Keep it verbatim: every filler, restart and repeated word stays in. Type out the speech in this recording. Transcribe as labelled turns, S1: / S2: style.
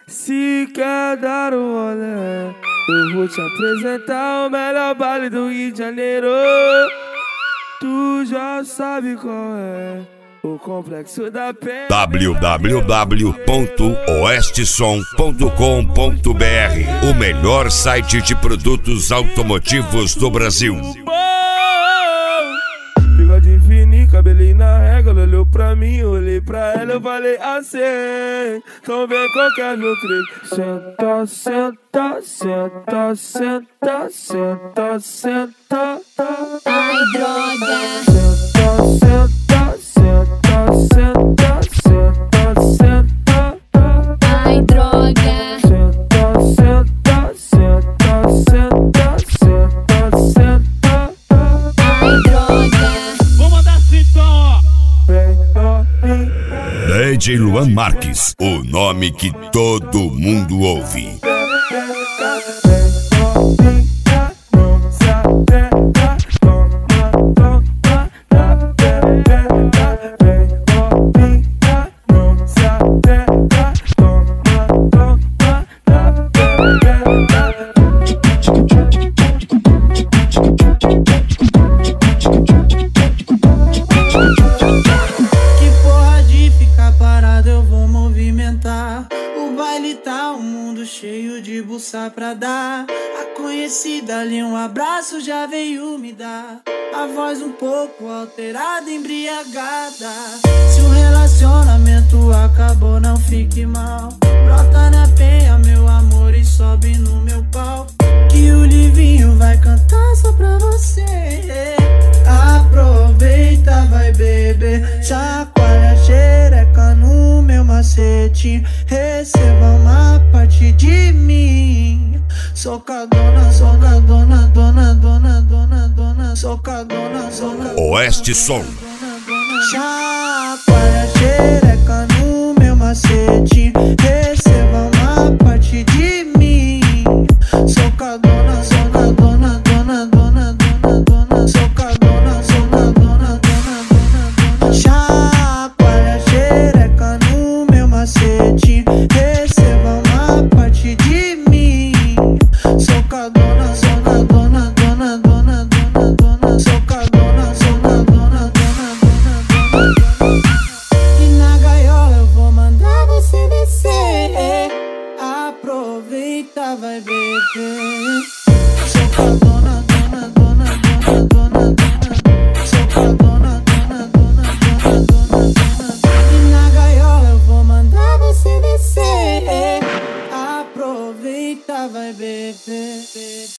S1: Se quer dar um rolê, eu vou te apresentar o melhor baile do Rio de Janeiro. Tu já sabe qual é o Complexo da Penha.
S2: w w w ponto oeste som ponto com ponto b r, o melhor site de produtos automotivos do Brasil.
S1: Bigode fininho, cabelinho na régua, ela olhou pra mim, olhei pra ela, eu falei assim: então vem qualquer meu trecho. Senta, senta, senta, senta, senta, senta.
S3: Ai, droga.
S1: Senta, senta, senta, senta, senta, senta.
S3: Ai, droga.
S1: Senta, senta, senta, senta, senta, senta.
S3: Ai, droga.
S4: Vou mandar assim então, ó.
S2: D J Luan Marques, o nome que todo mundo ouve.
S5: O baile tá um mundo cheio de buça pra dar. A conhecida ali um abraço já veio me dar. A voz um pouco alterada, embriagada. Se o relacionamento acabou, não fique mal. Brota na penha, meu amor, e sobe no meu pau, que o Livinho vai cantar só pra você. Aproveita, vai beber, chacoalha a xereca no meu macete. Receba uma parte de mim. Socadona, socadona, dona, dona, dona, dona, socadona, socadona.
S2: Oeste Som.
S5: Chacoalha a xereca no meu macete. Receba uma parte de mim. Socadona, socadona, dona, dona, dona, dona, socadona, socadona, dona, dona, dona. Chacoalha a xereca no meu macete. Receba uma parte de mim. Socadona, socadona, dona, dona, dona, dona, socadona, socadona, dona, dona, dona. E na gaiola eu vou mandar você descer. Aproveita, vai beber. Socadona, dona, dona, dona, dona, dona. Socadona, dona, dona, dona, dona, dona. E na gaiola eu vou mandar você descer. Aproveita, vai beber.